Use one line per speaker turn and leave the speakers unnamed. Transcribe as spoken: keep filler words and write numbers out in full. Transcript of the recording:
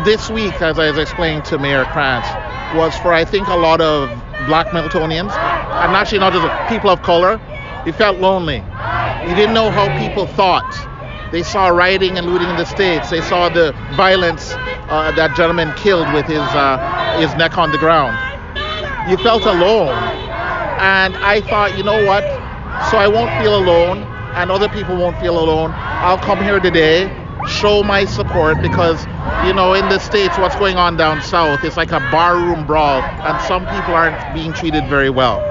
this week, as I was explaining to Mayor Krantz, was for, I think, a lot of black Miltonians, and actually not just people of color. He felt lonely. He didn't know how people thought. They saw rioting and looting in the States. They saw the violence uh, that gentleman killed with his uh, his neck on the ground. You felt alone. And I thought, you know what? So I won't feel alone, and other people won't feel alone. I'll come here today, show my support, because, you know, in the States, what's going on down south is like a barroom brawl, and some people aren't being treated very well.